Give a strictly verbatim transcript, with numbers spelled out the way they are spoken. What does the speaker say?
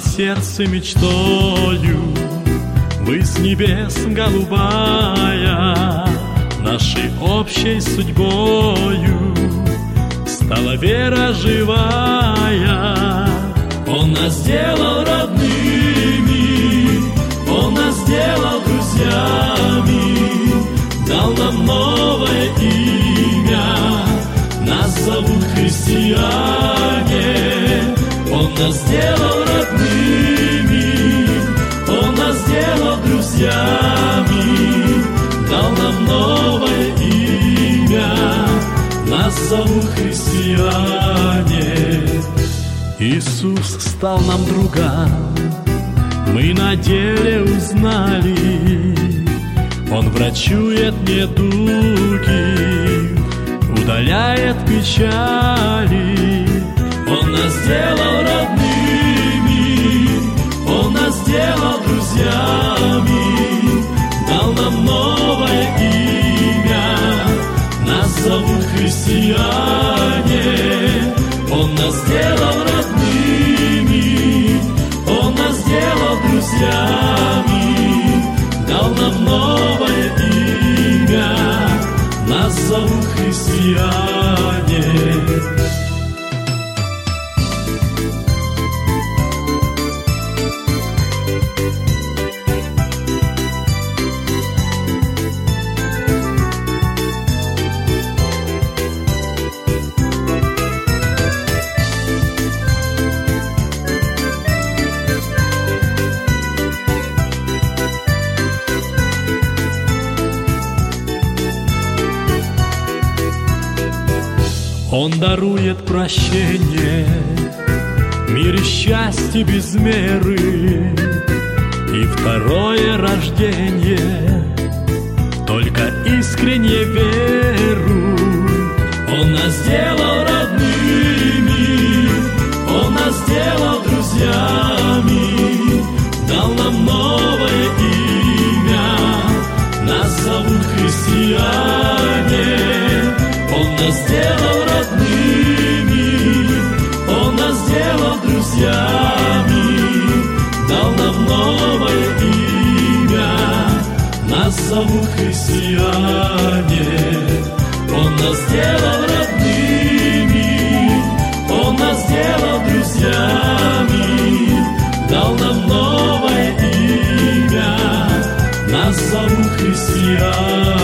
сердце мечтою высь небес голубая, нашей общей судьбою стала вера живая. Он нас сделал родными, Он нас сделал друзьями, дал нам новое имя, нас зовут христиане. Он нас сделал родными, Он нас сделал друзьями, дал нам новое имя, нас зовут христиане. Иисус стал нам другом, мы на деле узнали. Он врачует недуги, удаляет печали. Он нас сделал родными, Он нас сделал друзьями, дал нам новое имя, нас зовут христиане. Он нас сделал родными, Он нас сделал друзьями, дал нам новое имя, нас зовут христиане. Он дарует прощение, мир и счастье без меры, и второе рождение, только искренне веруй. Он нас сделал родными, Он нас сделал друзьями, дал нам новое имя, нас зовут христиане. Он нас сделал родными, Он нас сделал друзьями, дал нам новое имя, нас зовут христиане. Он нас сделал родными, Он нас сделал друзьями, дал нам новое имя, нас зовут христиане.